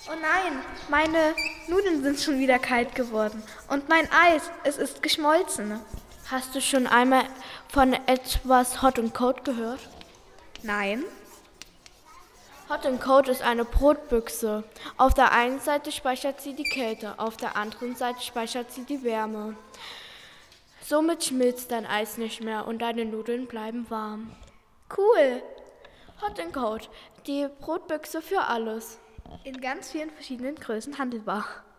Oh nein, meine Nudeln sind schon wieder kalt geworden. Und mein Eis, es ist geschmolzen. Hast du schon einmal von etwas Hot and Cold gehört? Nein? Hot and Cold ist eine Brotbüchse. Auf der einen Seite speichert sie die Kälte, auf der anderen Seite speichert sie die Wärme. Somit schmilzt dein Eis nicht mehr und deine Nudeln bleiben warm. Cool. Hot and Cold, die Brotbüchse für alles. In ganz vielen verschiedenen Größen handelbar.